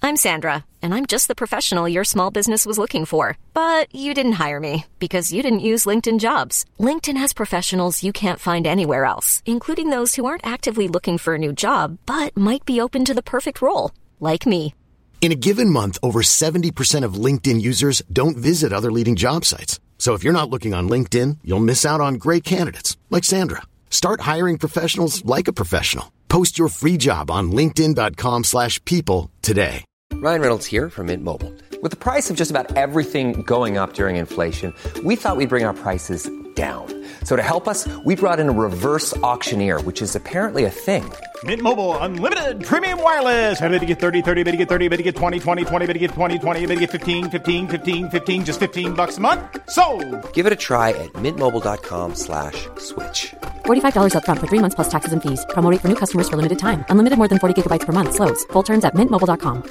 I'm Sandra, and I'm just the professional your small business was looking for. But you didn't hire me because you didn't use LinkedIn Jobs. LinkedIn has professionals you can't find anywhere else, including those who aren't actively looking for a new job, but might be open to the perfect role, like me. In a given month, over 70% of LinkedIn users don't visit other leading job sites. So if you're not looking on LinkedIn, you'll miss out on great candidates like Sandra. Start hiring professionals like a professional. Post your free job on linkedin.com/people today. Ryan Reynolds here from Mint Mobile. With the price of just about everything going up during inflation, we thought we'd bring our prices down. So to help us, we brought in a reverse auctioneer, which is apparently a thing. Mint Mobile Unlimited Premium Wireless. How to get 30, 30, bit to get 30, bit to get 20, 20, 20, bit to get 20, 20, bit to get 15, 15, 15, 15, just $15 a month? Sold! Give it a try at mintmobile.com/switch. $45 up front for 3 months plus taxes and fees. Promo rate for new customers for limited time. Unlimited more than 40 gigabytes per month. Slows full terms at mintmobile.com.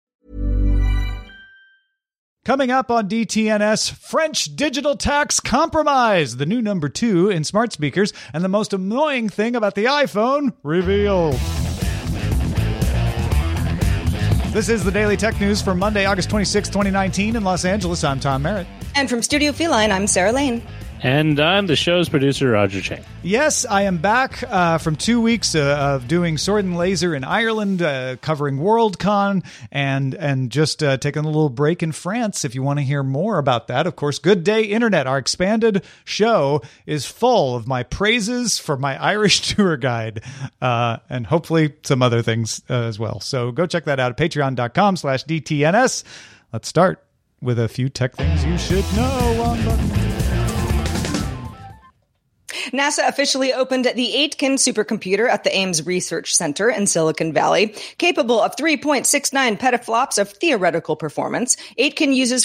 Coming up on DTNS, French digital tax compromise, the new number 2 in smart speakers, and the most annoying thing about the iPhone revealed. This is the Daily Tech News for Monday, August 26, 2019 in Los Angeles. I'm Tom Merritt. And from Studio Feline, I'm Sarah Lane. And I'm the show's producer, Roger Chang. Yes, I am back from 2 weeks of doing Sword and Laser in Ireland, covering Worldcon, and just taking a little break in France. If you want to hear more about that, of course, Good Day Internet, our expanded show, is full of my praises for my Irish tour guide, and hopefully some other things as well. So go check that out at patreon.com/DTNS. Let's start with a few tech things you should know on button. NASA officially opened the Aitken supercomputer at the Ames Research Center in Silicon Valley. Capable of 3.69 petaflops of theoretical performance, Aitken uses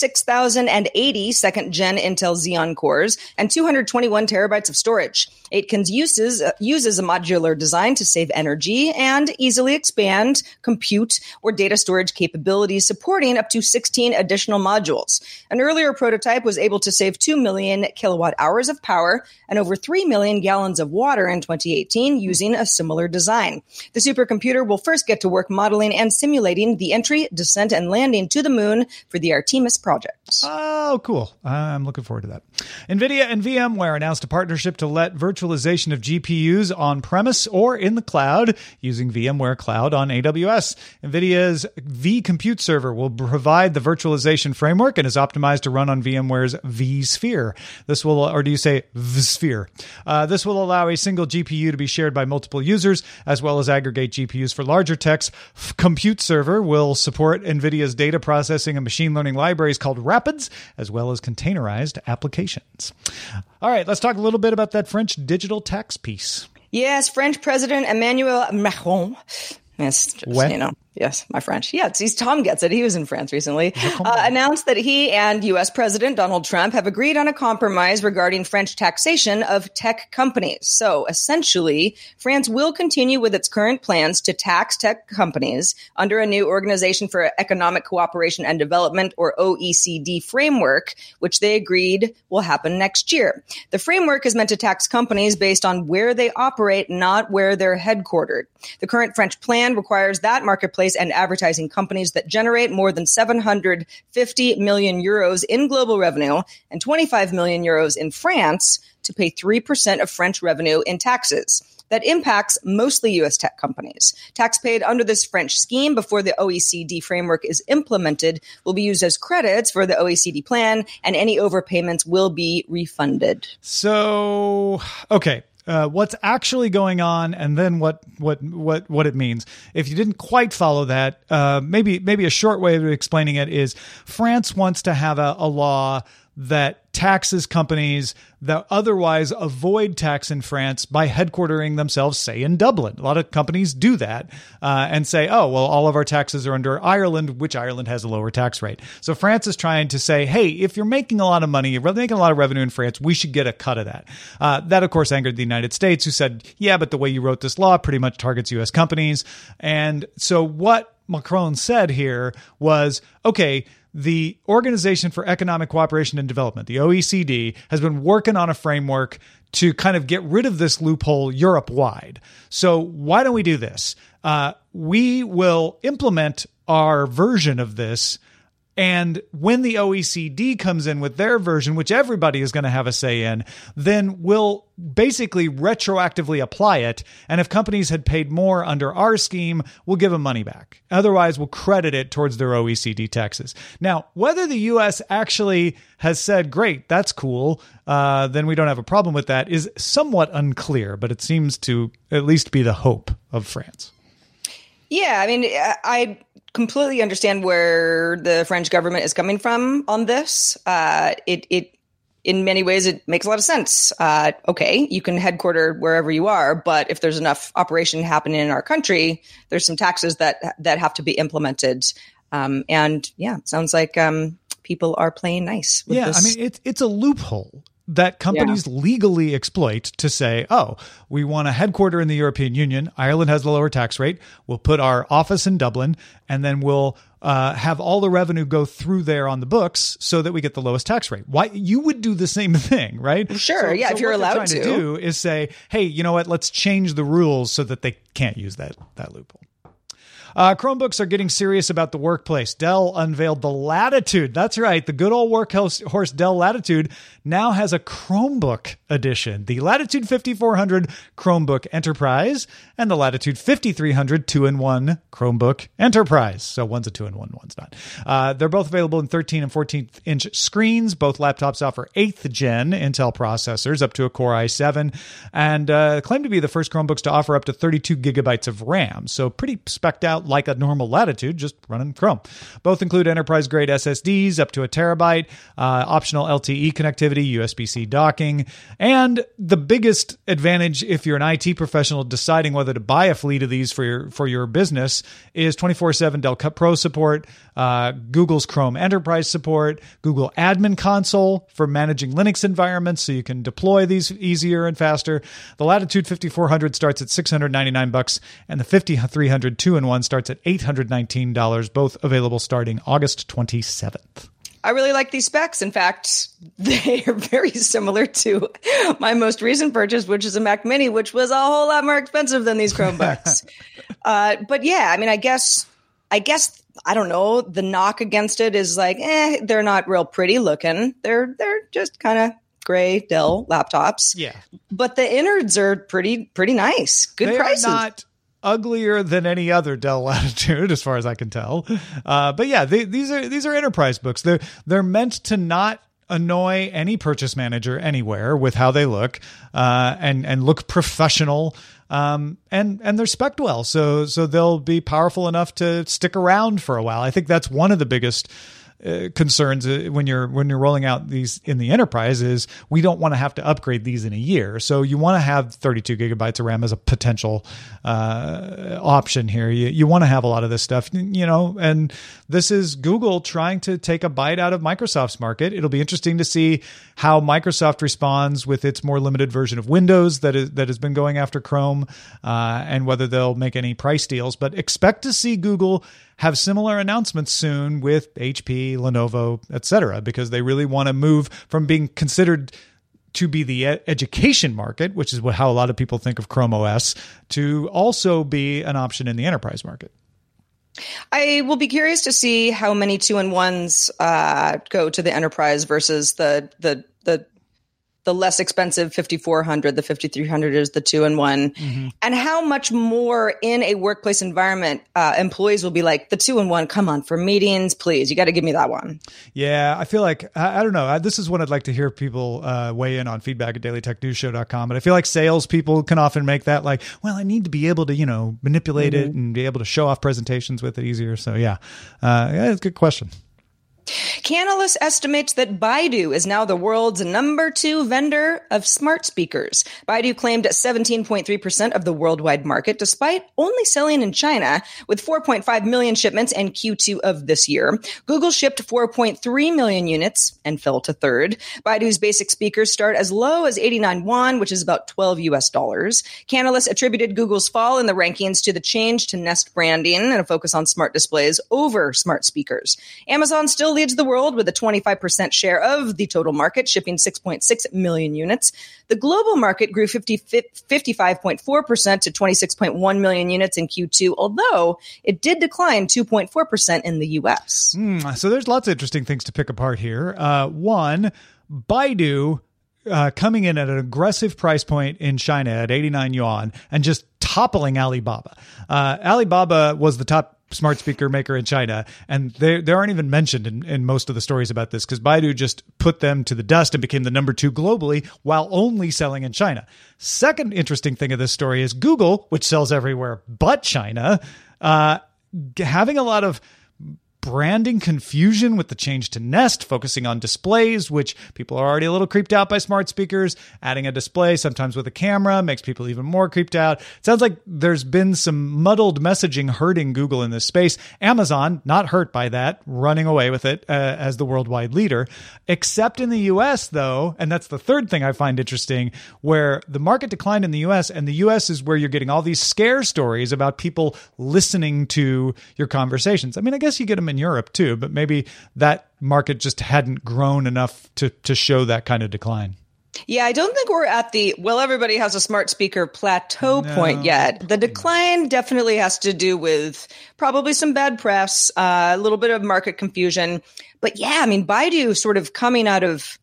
46,080 second-gen Intel Xeon cores and 221 terabytes of storage. Aitken uses a modular design to save energy and easily expand compute or data storage capabilities, supporting up to 16 additional modules. An earlier prototype was able to save 2 million kilowatt hours of power and over 3 million gallons of water in 2018 using a similar design. The supercomputer will first get to work modeling and simulating the entry, descent, and landing to the moon for the Artemis project. Oh, cool. I'm looking forward to that. NVIDIA and VMware announced a partnership to let virtualization of GPUs on-premise or in the cloud using VMware Cloud on AWS. NVIDIA's vCompute server will provide the virtualization framework and is optimized to run on VMware's vSphere. This will, or do you say vSphere? This will allow a single GPU to be shared by multiple users, as well as aggregate GPUs for larger techs. Compute server will support NVIDIA's data processing and machine learning libraries called Rapids, as well as containerized applications. All right, let's talk a little bit about that French digital tax piece. Yes, French President Emmanuel Macron. Yes, just, you know. Yes, my French. Yeah, Tom gets it. He was in France recently. Announced that he and U.S. President Donald Trump have agreed on a compromise regarding French taxation of tech companies. So essentially, France will continue with its current plans to tax tech companies under a new Organization for Economic Cooperation and Development, or OECD framework, which they agreed will happen next year. The framework is meant to tax companies based on where they operate, not where they're headquartered. The current French plan requires that marketplace and advertising companies that generate more than 750 million euros in global revenue and 25 million euros in France to pay 3% of French revenue in taxes. That impacts mostly U.S. tech companies. Tax paid under this French scheme before the OECD framework is implemented will be used as credits for the OECD plan, and any overpayments will be refunded. So, okay. What's actually going on, and then what it means. If you didn't quite follow that, maybe a short way of explaining it is France wants to have a law that taxes companies that otherwise avoid tax in France by headquartering themselves, say, in Dublin. A lot of companies do that and say, oh, well, all of our taxes are under Ireland, which Ireland has a lower tax rate. So France is trying to say, hey, if you're making a lot of money, you're making a lot of revenue in France, we should get a cut of that. That, of course, angered the United States, who said, yeah, but the way you wrote this law pretty much targets U.S. companies. And so what Macron said here was, okay, the Organization for Economic Cooperation and Development, the OECD, has been working on a framework to kind of get rid of this loophole Europe-wide. So why don't we do this? We will implement our version of this. And when the OECD comes in with their version, which everybody is going to have a say in, then we'll basically retroactively apply it. And if companies had paid more under our scheme, we'll give them money back. Otherwise, we'll credit it towards their OECD taxes. Now, whether the U.S. actually has said, great, that's cool, then we don't have a problem with that, is somewhat unclear, but it seems to at least be the hope of France. Yeah, I mean, I completely understand where the French government is coming from on this. It in many ways, it makes a lot of sense. Okay, you can headquarter wherever you are, but if there's enough operation happening in our country, there's some taxes that have to be implemented. And yeah, it sounds like people are playing nice with this. I mean, it's a loophole that companies legally exploit to say, oh, we want a headquarter in the European Union. Ireland has the lower tax rate. We'll put our office in Dublin, and then we'll have all the revenue go through there on the books so that we get the lowest tax rate. Why you would do the same thing, right? Sure. So if you're allowed to do is say, hey, you know what? Let's change the rules so that they can't use that loophole. Chromebooks are getting serious about the workplace. Dell unveiled the Latitude. That's right. The good old workhorse Dell Latitude now has a Chromebook edition. The Latitude 5400 Chromebook Enterprise and the Latitude 5300 2-in-1 Chromebook Enterprise. So one's a 2-in-1, one's not. They're both available in 13 and 14th inch screens. Both laptops offer 8th gen Intel processors up to a Core i7 and claim to be the first Chromebooks to offer up to 32 gigabytes of RAM. So pretty spec'd out like a normal Latitude, just running Chrome. Both include enterprise-grade SSDs up to a terabyte, optional LTE connectivity, USB-C docking, and the biggest advantage if you're an IT professional deciding whether to buy a fleet of these for your business is 24/7 Dell Pro support, Google's Chrome Enterprise support, Google Admin Console for managing Linux environments so you can deploy these easier and faster. The Latitude 5400 starts at $699 and the 5300 2-in-1 starts at $819, both available starting August 27th. I really like these specs. In fact, they are very similar to my most recent purchase, which is a Mac Mini, which was a whole lot more expensive than these Chromebooks. But yeah, I mean, I guess, I don't know, the knock against it is like, they're not real pretty looking. They're just kind of gray Dell laptops. Yeah. But the innards are pretty nice. Good prices. They are not uglier than any other Dell Latitude, as far as I can tell. But yeah, these are enterprise books. They're meant to not annoy any purchase manager anywhere with how they look, and look professional. And they're spec'd well, so they'll be powerful enough to stick around for a while. I think that's one of the biggest concerns when you're rolling out these in the enterprise is we don't want to have to upgrade these in a year. So you want to have 32 gigabytes of RAM as a potential option here. You want to have a lot of this stuff, and this is Google trying to take a bite out of Microsoft's market. It'll be interesting to see how Microsoft responds with its more limited version of Windows that has been going after Chrome, and whether they'll make any price deals. But expect to see Google have similar announcements soon with HP, Lenovo, etc., because they really want to move from being considered to be the education market, which is how a lot of people think of Chrome OS, to also be an option in the enterprise market. I will be curious to see how many 2-in-1s go to the enterprise versus the less expensive 5400, the 5300 is the 2-in-1, and how much more in a workplace environment employees will be like, the 2-in-1, come on, for meetings, please, you got to give me that one. Yeah, I feel like, I don't know, this is what I'd like to hear people weigh in on, feedback at dailytechnewsshow.com, but I feel like salespeople can often make that like, well, I need to be able to, manipulate it and be able to show off presentations with it easier. So yeah, it's a good question. Canalys estimates that Baidu is now the world's number 2 vendor of smart speakers. Baidu claimed 17.3% of the worldwide market, despite only selling in China, with 4.5 million shipments in Q2 of this year. Google shipped 4.3 million units and fell to third. Baidu's basic speakers start as low as 89 yuan, which is about $12. Canalys attributed Google's fall in the rankings to the change to Nest branding and a focus on smart displays over smart speakers. Amazon still leads the world with a 25% share of the total market, shipping 6.6 million units. The global market grew 55.4% to 26.1 million units in Q2, although it did decline 2.4% in the U.S. So there's lots of interesting things to pick apart here. One, Baidu coming in at an aggressive price point in China at 89 yuan and just toppling Alibaba. Alibaba was the top smart speaker maker in China, and they aren't even mentioned in most of the stories about this because Baidu just put them to the dust and became the number 2 globally while only selling in China. Second interesting thing of this story is Google, which sells everywhere but China, having a lot of branding confusion with the change to Nest, focusing on displays, which people are already a little creeped out by smart speakers. Adding a display, sometimes with a camera, makes people even more creeped out. It sounds like there's been some muddled messaging hurting Google in this space. Amazon, not hurt by that, running away with it as the worldwide leader, except in the US, though, and that's the third thing I find interesting, where the market declined in the US, and the US is where you're getting all these scare stories about people listening to your conversations. I mean, I guess you get them in Europe too, but maybe that market just hadn't grown enough to show that kind of decline. Yeah, I don't think we're at the, well, everybody has a smart speaker plateau point yet. The decline definitely has to do with probably some bad press, a little bit of market confusion. But yeah, I mean, Baidu sort of coming out of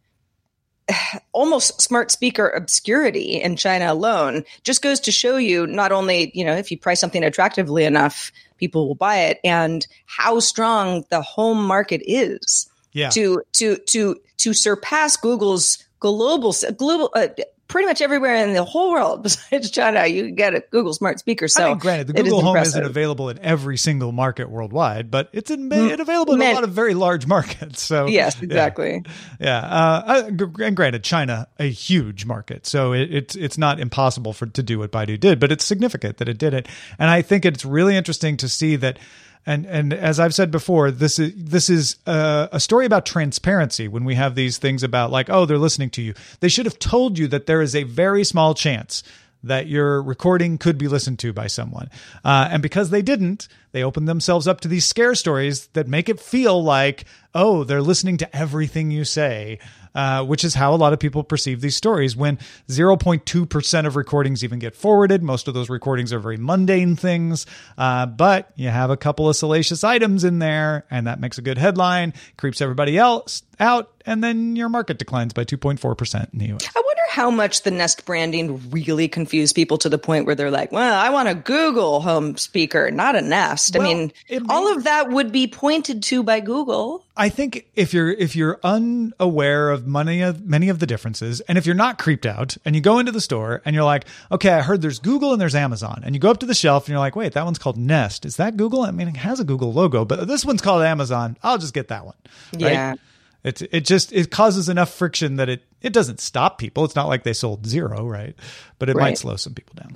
almost smart speaker obscurity in China alone just goes to show you not only, if you price something attractively enough, people will buy it, and how strong the home market is to surpass Google's global, pretty much everywhere in the whole world besides China, you can get a Google smart speaker. So, I mean, granted, the Google Home isn't available in every single market worldwide, but it's available in a lot of very large markets. So yes, exactly. Yeah. And granted, China, a huge market, so it's not impossible to do what Baidu did, but it's significant that it did it. And I think it's really interesting to see that. And as I've said before, this is a story about transparency. When we have these things about like, oh, they're listening to you, they should have told you that there is a very small chance that your recording could be listened to by someone. And because they didn't, they opened themselves up to these scare stories that make it feel like, oh, they're listening to everything you say, which is how a lot of people perceive these stories when 0.2% of recordings even get forwarded. Most of those recordings are very mundane things, but you have a couple of salacious items in there, and that makes a good headline, creeps everybody else out, and then your market declines by 2.4% in the U.S. I wonder how much the Nest branding really confused people to the point where they're like, well, I want a Google Home speaker, not a Nest. Well, I mean, all of that would be pointed to by Google. I think if you're unaware of many of the differences, and if you're not creeped out and you go into the store and you're like, okay, I heard there's Google and there's Amazon, and you go up to the shelf and you're like, wait, that one's called Nest. Is that Google? I mean, it has a Google logo, but this one's called Amazon. I'll just get that one. Right? Yeah. It causes enough friction that it doesn't stop people. It's not like they sold zero, right? But it might slow some people down.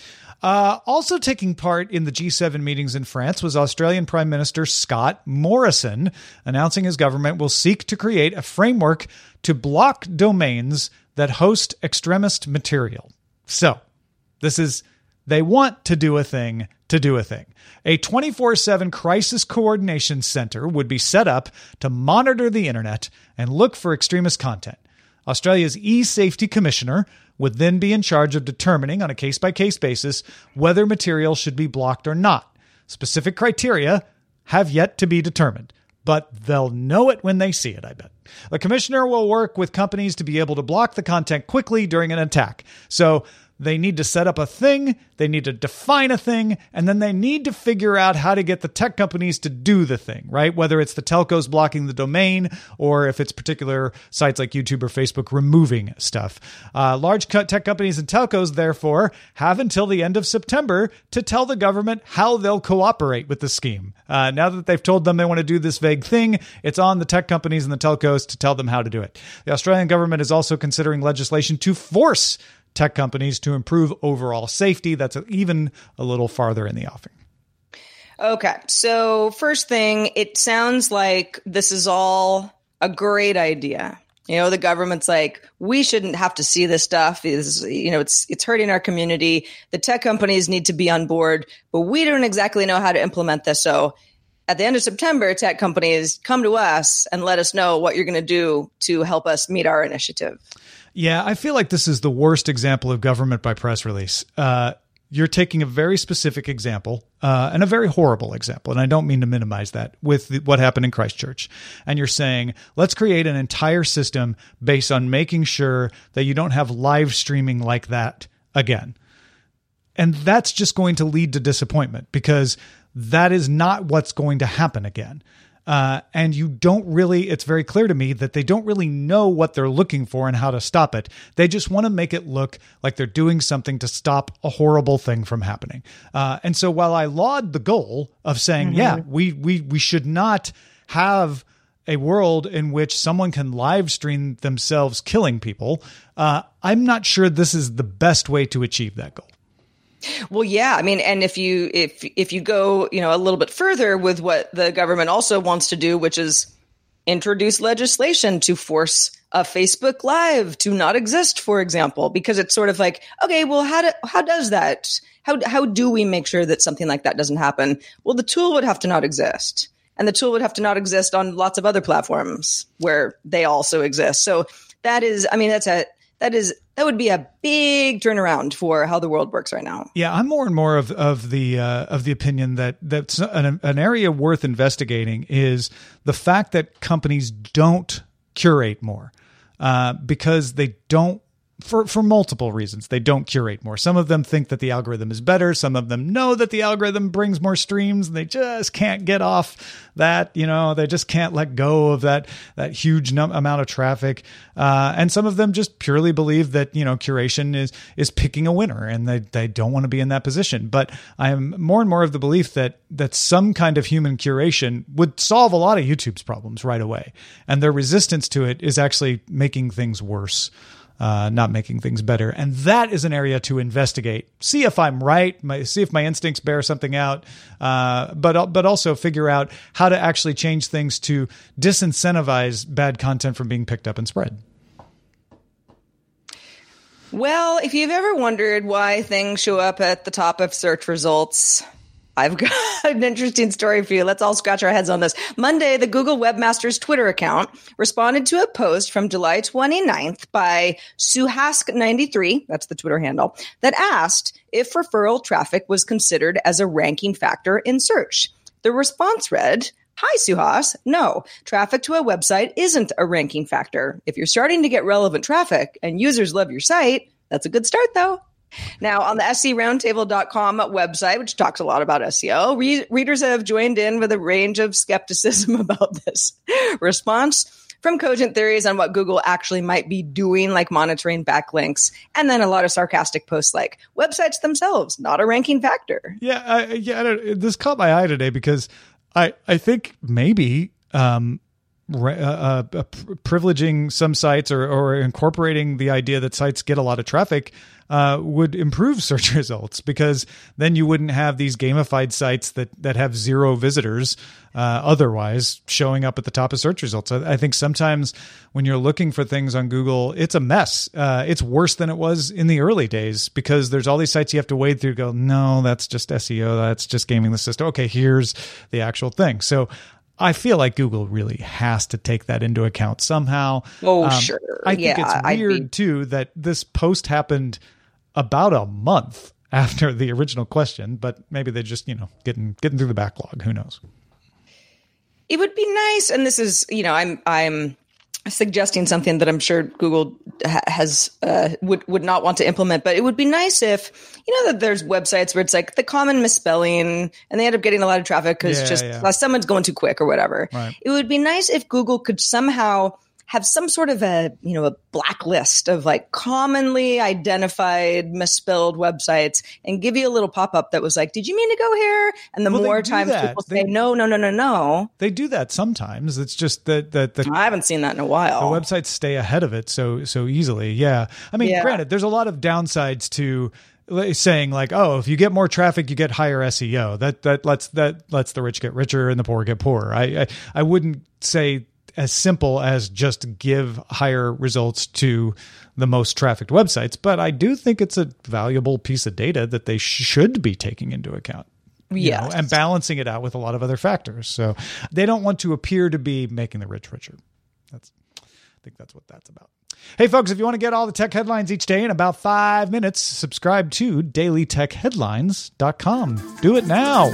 Also taking part in the G7 meetings in France was Australian Prime Minister Scott Morrison, announcing his government will seek to create a framework to block domains that host extremist material. So they want to do a thing to do a thing. A 24/7 crisis coordination center would be set up to monitor the internet and look for extremist content. Australia's e-safety commissioner would then be in charge of determining on a case-by-case basis whether material should be blocked or not. Specific criteria have yet to be determined, but they'll know it when they see it, I bet. The commissioner will work with companies to be able to block the content quickly during an attack. So they need to set up a thing, they need to define a thing, and then they need to figure out how to get the tech companies to do the thing, right? Whether it's the telcos blocking the domain or if it's particular sites like YouTube or Facebook removing stuff. Large tech companies and telcos, therefore, have until the end of September to tell the government how they'll cooperate with the scheme. Now that they've told them they want to do this vague thing, it's on the tech companies and the telcos to tell them how to do it. The Australian government is also considering legislation to force tech companies to improve overall safety. That's even a little farther in the offing. Okay. So first thing, it sounds like this is all a great idea. The government's like, we shouldn't have to see this stuff. It's hurting our community. The tech companies need to be on board, but we don't exactly know how to implement this. So at the end of September, tech companies come to us and let us know what you're going to do to help us meet our initiative. Yeah, I feel like this is the worst example of government by press release. You're taking a very specific example and a very horrible example, and I don't mean to minimize that, with what happened in Christchurch. And you're saying, let's create an entire system based on making sure that you don't have live streaming like that again. And that's just going to lead to disappointment, because that is not what's going to happen again. And you don't really, it's very clear to me that they don't really know what they're looking for and how to stop it. They just want to make it look like they're doing something to stop a horrible thing from happening. And so while I laud the goal of saying, we should not have a world in which someone can live stream themselves killing people, I'm not sure this is the best way to achieve that goal. Well, yeah. I mean, and if you go, a little bit further with what the government also wants to do, which is introduce legislation to force a Facebook Live to not exist, for example, because it's sort of like, okay, well, how does that? How do we make sure that something like that doesn't happen? Well, the tool would have to not exist, and the tool would have to not exist on lots of other platforms where they also exist. So that is, I mean, that would be a big turnaround for how the world works right now. Yeah, I'm more and more of the opinion that that's an area worth investigating is the fact that companies don't curate more, because they don't. For multiple reasons, they don't curate more. Some of them think that the algorithm is better. Some of them know that the algorithm brings more streams, and they just can't get off that. They just can't let go of that huge amount of traffic. And some of them just purely believe that curation is picking a winner, and they don't want to be in that position. But I am more and more of the belief that some kind of human curation would solve a lot of YouTube's problems right away, and their resistance to it is actually making things worse. Not making things better. And that is an area to investigate. See if I'm right, see if my instincts bear something out, but also figure out how to actually change things to disincentivize bad content from being picked up and spread. Well, if you've ever wondered why things show up at the top of search results, I've got an interesting story for you. Let's all scratch our heads on this. Monday, the Google Webmasters Twitter account responded to a post from July 29th by Suhask93, that's the Twitter handle, that asked if referral traffic was considered as a ranking factor in search. The response read, "Hi, Suhas. No, traffic to a website isn't a ranking factor. If you're starting to get relevant traffic and users love your site, that's a good start, though." Now, on the SERoundtable.com website, which talks a lot about SEO, readers have joined in with a range of skepticism about this response, from cogent theories on what Google actually might be doing, like monitoring backlinks, and then a lot of sarcastic posts like, websites themselves, not a ranking factor. This caught my eye today because I think maybe privileging some sites or incorporating the idea that sites get a lot of traffic would improve search results, because then you wouldn't have these gamified sites that have zero visitors otherwise showing up at the top of search results. I think sometimes when you're looking for things on Google, it's a mess. It's worse than it was in the early days, because there's all these sites you have to wade through, go, no, that's just SEO. That's just gaming the system. Okay, here's the actual thing. So I feel like Google really has to take that into account somehow. Oh, sure. I think it's weird, too, that this post happened about a month after the original question, but maybe they're just, getting through the backlog. Who knows? It would be nice, and this is, I'm suggesting something that I'm sure Google has would not want to implement, but it would be nice if, that there's websites where it's like the common misspelling and they end up getting a lot of traffic because someone's going too quick or whatever. Right. It would be nice if Google could somehow have some sort of a blacklist of like commonly identified misspelled websites and give you a little pop-up that was like, did you mean to go here? And the more times people say, no. They do that sometimes. It's just that I haven't seen that in a while. The websites stay ahead of it so easily. Yeah. I mean, granted, there's a lot of downsides to saying like, oh, if you get more traffic, you get higher SEO. That lets the rich get richer and the poor get poorer. I wouldn't say as simple as just give higher results to the most trafficked websites, but I do think it's a valuable piece of data that they should be taking into account. Yes. and balancing it out with a lot of other factors. So they don't want to appear to be making the rich richer. I think that's what that's about. Hey, folks, if you want to get all the tech headlines each day in about 5 minutes, subscribe to dailytechheadlines.com. Do it now.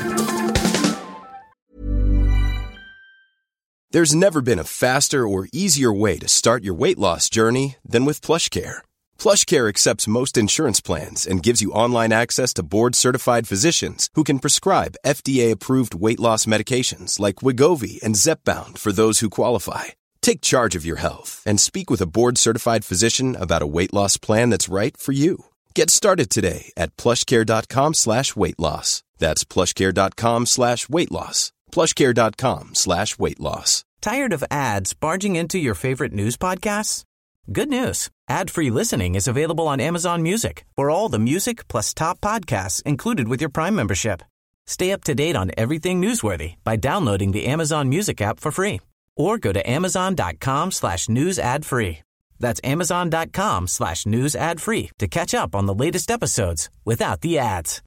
There's never been a faster or easier way to start your weight loss journey than with PlushCare. PlushCare accepts most insurance plans and gives you online access to board-certified physicians who can prescribe FDA-approved weight loss medications like Wegovy and Zepbound for those who qualify. Take charge of your health and speak with a board-certified physician about a weight loss plan that's right for you. Get started today at plushcare.com/weight loss. That's plushcare.com/weight loss. plushcare.com/weight loss. Tired of ads barging into your favorite news podcasts? Good news. Ad-free listening is available on Amazon Music for all the music plus top podcasts included with your Prime membership. Stay up to date on everything newsworthy by downloading the Amazon Music app for free or go to amazon.com/news ad free. That's amazon.com/news ad free to catch up on the latest episodes without the ads.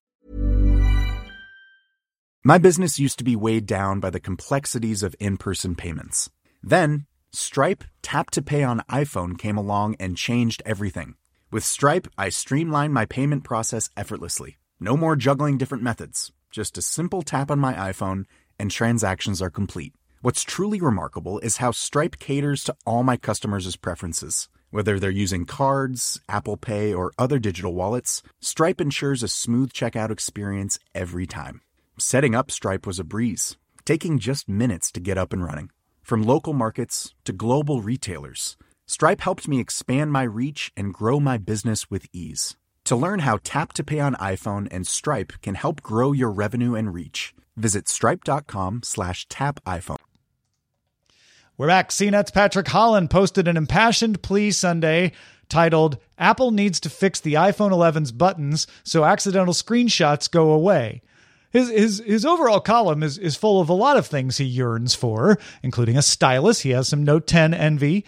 My business used to be weighed down by the complexities of in-person payments. Then, Stripe Tap to Pay on iPhone came along and changed everything. With Stripe, I streamlined my payment process effortlessly. No more juggling different methods. Just a simple tap on my iPhone and transactions are complete. What's truly remarkable is how Stripe caters to all my customers' preferences. Whether they're using cards, Apple Pay, or other digital wallets, Stripe ensures a smooth checkout experience every time. Setting up Stripe was a breeze, taking just minutes to get up and running. From local markets to global retailers, Stripe helped me expand my reach and grow my business with ease. To learn how Tap to Pay on iPhone and Stripe can help grow your revenue and reach, visit stripe.com/tapiphone. We're back. CNET's Patrick Holland posted an impassioned plea Sunday titled, "Apple needs to fix the iPhone 11's buttons so accidental screenshots go away." His overall column is full of a lot of things he yearns for, including a stylus. He has some Note 10 envy,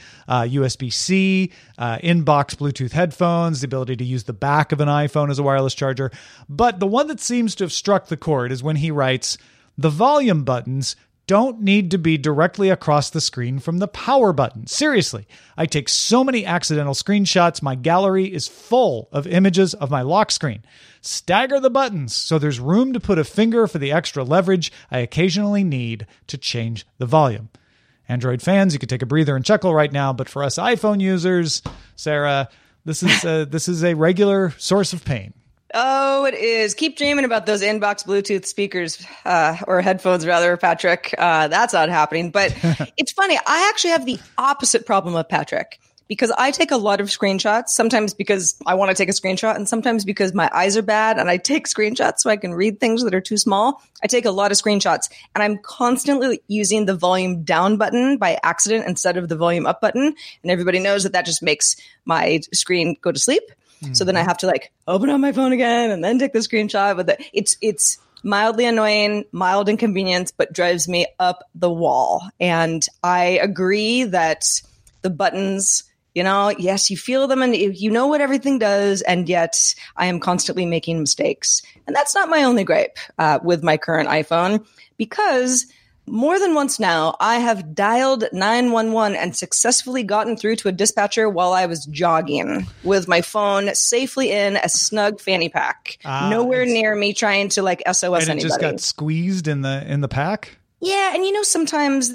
USB-C, inbox Bluetooth headphones, the ability to use the back of an iPhone as a wireless charger. But the one that seems to have struck the chord is when he writes, "The volume buttons don't need to be directly across the screen from the power button. Seriously, I take so many accidental screenshots. My gallery is full of images of my lock screen. Stagger the buttons so there's room to put a finger for the extra leverage I occasionally need to change the volume." Android fans, you could take a breather and chuckle right now, but for us iPhone users, Sarah, this is a regular source of pain. Oh, it is. Keep dreaming about those inbox Bluetooth speakers, or headphones rather, Patrick. That's not happening. But it's funny. I actually have the opposite problem of Patrick because I take a lot of screenshots, sometimes because I want to take a screenshot and sometimes because my eyes are bad and I take screenshots so I can read things that are too small. I take a lot of screenshots and I'm constantly using the volume down button by accident instead of the volume up button. And everybody knows that just makes my screen go to sleep. So then I have to open up my phone again and then take the screenshot. But it's mildly annoying, mild inconvenience, but drives me up the wall. And I agree that the buttons, yes, you feel them and you know what everything does. And yet I am constantly making mistakes. And that's not my only gripe with my current iPhone, because more than once now, I have dialed 911 and successfully gotten through to a dispatcher while I was jogging with my phone safely in a snug fanny pack, nowhere near me trying to SOS and anybody. It just got squeezed in the pack? Yeah, and sometimes,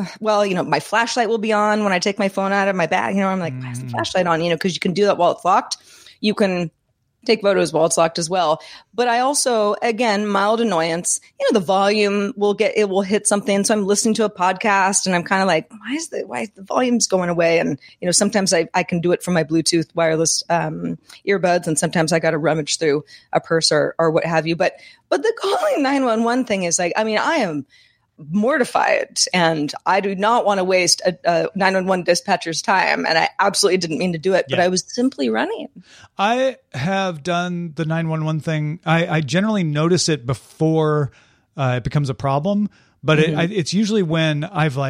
my flashlight will be on when I take my phone out of my bag. I'm like, why is the flashlight on? Because you can do that while it's locked. You can take photos while it's locked as well. But I also, again, mild annoyance, the volume will hit something. So I'm listening to a podcast and I'm kind of like, why is the volume's going away? And, sometimes I can do it from my Bluetooth wireless earbuds. And sometimes I got to rummage through a purse or what have you. But the calling 911 thing is I am mortified and I do not want to waste a 911 dispatcher's time, and I absolutely didn't mean to do it, but I was simply running. I have done the 911 thing. I generally notice it before it becomes a problem, but it's usually when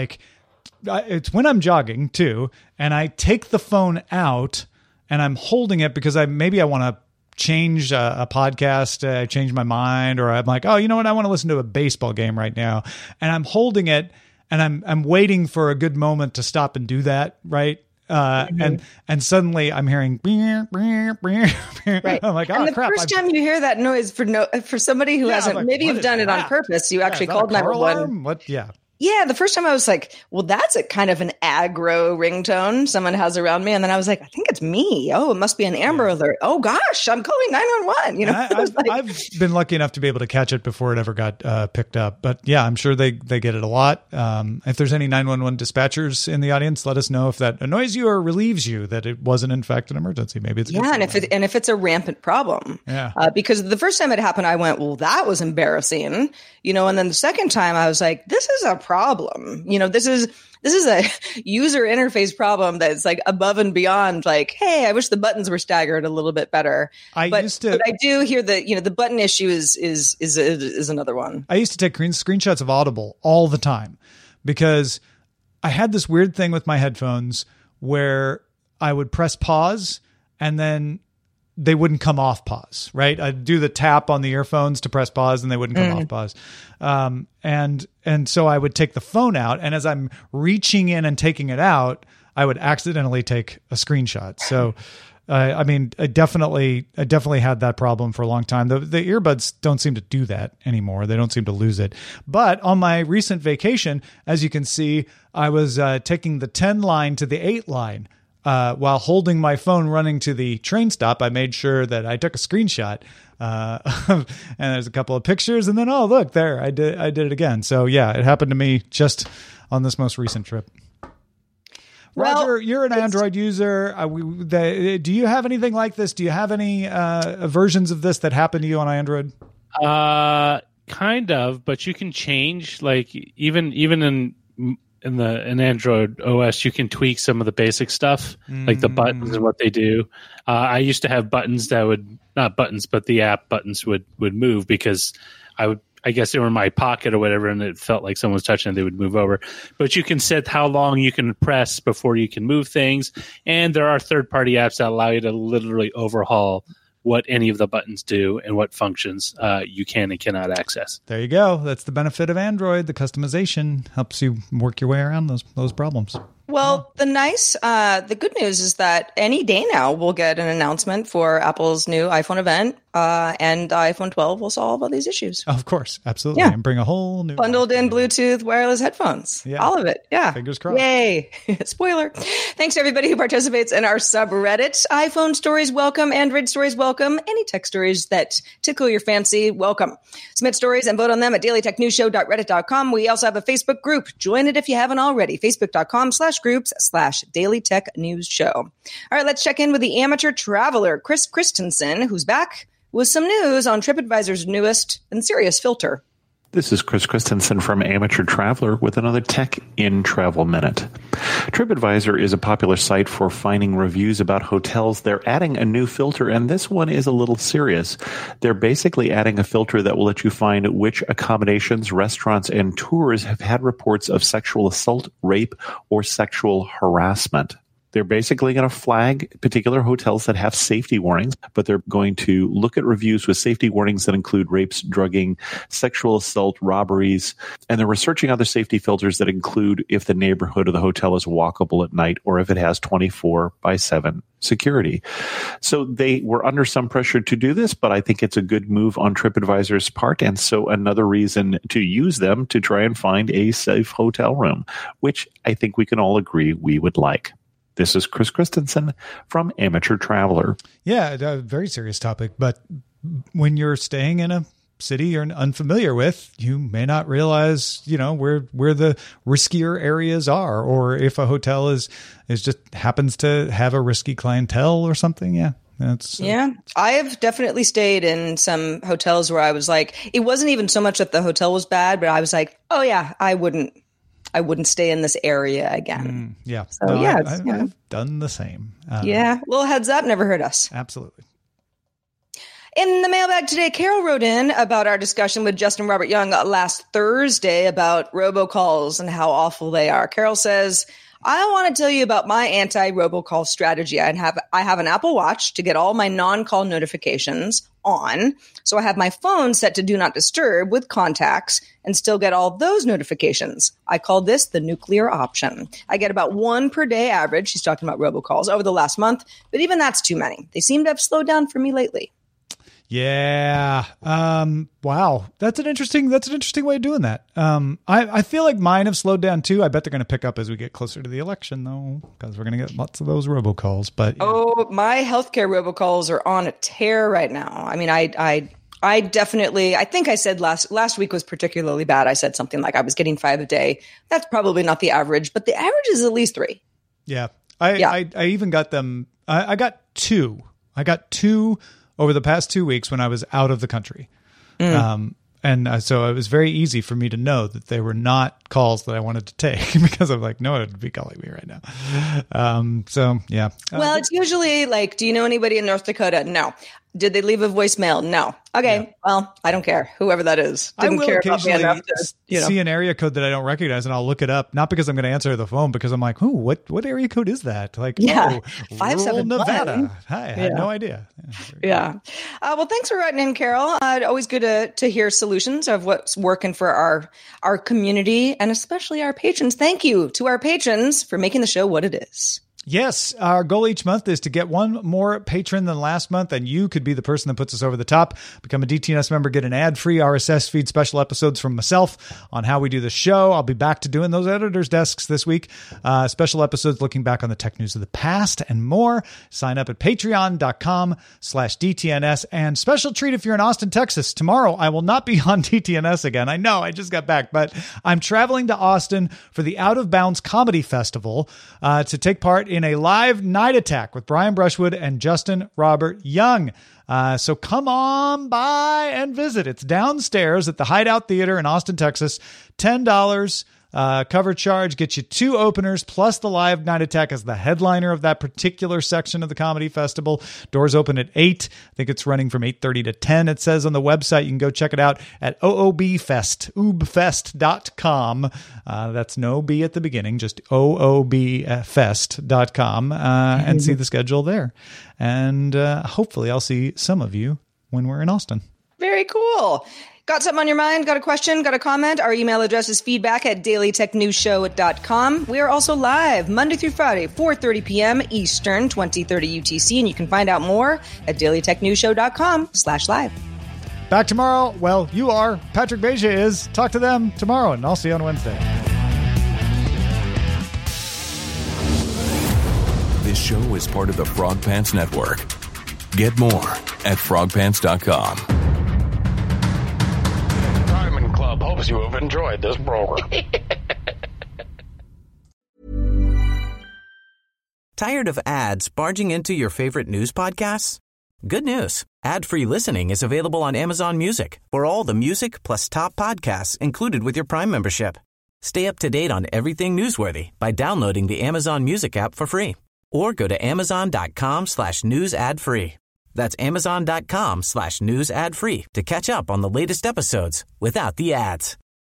it's when I'm jogging too, and I take the phone out and I'm holding it because I want to change a podcast, I change my mind, or I'm like, oh, you know what? I want to listen to a baseball game right now. And I'm holding it and I'm waiting for a good moment to stop and do that. Right. And suddenly I'm hearing, right. I'm like, oh, and the crap. First time you hear that noise for somebody who hasn't, like, maybe you've done it on purpose. You actually called 911. What? Yeah. Yeah, the first time I was like, well, that's a kind of an aggro ringtone someone has around me. And then I was like, I think it's me. Oh, it must be an Amber Alert. Oh, gosh, I'm calling 911. You know, I've been lucky enough to be able to catch it before it ever got picked up. But yeah, I'm sure they get it a lot. If there's any 911 dispatchers in the audience, let us know if that annoys you or relieves you that it wasn't, in fact, an emergency. Maybe it's and if it's a rampant problem. Yeah. Because the first time it happened, I went, well, that was embarrassing. You know, and then the second time I was like, this is a problem. You know, this is a user interface problem that's like above and beyond like, hey, I wish the buttons were staggered a little bit better. But I do hear that, you know, the button issue is another one. I used to take screenshots of Audible all the time because I had this weird thing with my headphones where I would press pause and then they wouldn't come off pause, right? I'd do the tap on the earphones to press pause and they wouldn't come off pause. And so I would take the phone out, and as I'm reaching in and taking it out, I would accidentally take a screenshot. So, I mean, I definitely had that problem for a long time. The earbuds don't seem to do that anymore. They don't seem to lose it. But on my recent vacation, as you can see, I was taking the 10 line to the 8 line. While holding my phone running to the train stop, I made sure that I took a screenshot. And there's a couple of pictures, and then, oh, look there, I did it again. So yeah, it happened to me just on this most recent trip. Roger, you're an Android user. Do you have anything like this? Do you have any versions of this that happened to you on Android? Kind of, but you can change, like even in Android OS, you can tweak some of the basic stuff, like the buttons and what they do. I used to have buttons that would, not buttons, but the app buttons would move because I guess they were in my pocket or whatever, and it felt like someone was touching it, they would move over. But you can set how long you can press before you can move things. And there are third-party apps that allow you to literally overhaul what any of the buttons do and what functions you can and cannot access. There you go. That's the benefit of Android. The customization helps you work your way around those problems. Well, the good news is that any day now we'll get an announcement for Apple's new iPhone event, and iPhone 12 will solve all these issues. Of course, absolutely, and bring a whole new bundled in Bluetooth wireless headphones. Yeah. All of it. Yeah, fingers crossed. Yay! Spoiler. Thanks to everybody who participates in our subreddit. iPhone stories welcome. Android stories welcome. Any tech stories that tickle your fancy welcome. Submit stories and vote on them at dailytechnewsshow.reddit.com. We also have a Facebook group. Join it if you haven't already. Facebook.com/groups/Daily Tech News Show. All right, let's check in with the amateur traveler, Chris Christensen, who's back with some news on TripAdvisor's newest and serious filter. This is Chris Christensen from Amateur Traveler with another Tech in Travel Minute. TripAdvisor is a popular site for finding reviews about hotels. They're adding a new filter, and this one is a little serious. They're basically adding a filter that will let you find which accommodations, restaurants, and tours have had reports of sexual assault, rape, or sexual harassment. They're basically going to flag particular hotels that have safety warnings, but they're going to look at reviews with safety warnings that include rapes, drugging, sexual assault, robberies, and they're researching other safety filters that include if the neighborhood of the hotel is walkable at night or if it has 24/7 security. So they were under some pressure to do this, but I think it's a good move on TripAdvisor's part, and so another reason to use them to try and find a safe hotel room, which I think we can all agree we would like. This is Chris Christensen from Amateur Traveler. Yeah, a very serious topic. But when you're staying in a city you're unfamiliar with, you may not realize, where the riskier areas are, or if a hotel is just happens to have a risky clientele or something. Yeah. I have definitely stayed in some hotels where I was like, it wasn't even so much that the hotel was bad, but I was like, oh yeah, I wouldn't stay in this area again. Yeah. So, I've done the same. Little heads up, never hurt us. Absolutely. In the mailbag today, Carol wrote in about our discussion with Justin Robert Young last Thursday about robocalls and how awful they are. Carol says, I want to tell you about my anti-robocall strategy. I have an Apple Watch to get all my non-call notifications on. So I have my phone set to do not disturb with contacts and still get all those notifications. I call this the nuclear option. I get about 1 per day average. She's talking about robocalls over the last month, but even that's too many. They seem to have slowed down for me lately. Yeah. Wow. That's an interesting way of doing that. I feel like mine have slowed down too. I bet they're going to pick up as we get closer to the election though, because we're going to get lots of those robocalls. But yeah. Oh, my healthcare robocalls are on a tear right now. I mean, I definitely, I think I said last week was particularly bad. I said something like I was getting 5 a day. That's probably not the average, but the average is at least 3. Yeah. I even got them. I got 2. I got 2 over the past 2 weeks when I was out of the country. So it was very easy for me to know that they were not calls that I wanted to take because I'm like, no one would be calling me right now. So yeah. Well, it's usually like, do you know anybody in North Dakota? No. Did they leave a voicemail? No. Okay. Yeah. Well, I don't care. Whoever that is. I will occasionally see an area code that I don't recognize and I'll look it up. Not because I'm going to answer the phone, because I'm like, what area code is that? Like, 571 Nevada. Hi, I had no idea. Yeah. Well, thanks for writing in, Carol. Always good to hear solutions of what's working for our community and especially our patrons. Thank you to our patrons for making the show what it is. Yes, our goal each month is to get one more patron than last month, and you could be the person that puts us over the top. Become a DTNS member, get an ad-free RSS feed, special episodes from myself on how we do the show. I'll be back to doing those editors' desks this week. Special episodes looking back on the tech news of the past and more. Sign up at patreon.com/DTNS. And special treat if you're in Austin, Texas. Tomorrow, I will not be on DTNS again. I know, I just got back, but I'm traveling to Austin for the Out of Bounds Comedy Festival to take part in a live night attack with Brian Brushwood and Justin Robert Young. So come on by and visit. It's downstairs at the Hideout Theater in Austin, Texas. $10 cover charge gets you 2 openers plus the live night attack as the headliner of that particular section of the comedy festival. Doors open at 8. I think it's running from 8:30 to 10. It says on the website. You can go check it out at oobfest.com. That's no B at the beginning, just oobfest.com, and see the schedule there. And hopefully I'll see some of you when we're in Austin. Very cool. Got something on your mind? Got a question? Got a comment? Our email address is feedback@dailytechnewsshow.com. We are also live Monday through Friday, 4:30 p.m. Eastern, 2030 UTC. And you can find out more at dailytechnewsshow.com/live. Back tomorrow. Well, you are. Patrick Beja is. Talk to them tomorrow, and I'll see you on Wednesday. This show is part of the Frog Pants Network. Get more at frogpants.com. Club hopes you have enjoyed this program. Tired of ads barging into your favorite news podcasts? Good news. Ad-free listening is available on Amazon Music for all the music plus top podcasts included with your Prime membership. Stay up to date on everything newsworthy by downloading the Amazon Music app for free or go to amazon.com/news ad free. That's amazon.com/news ad free to catch up on the latest episodes without the ads.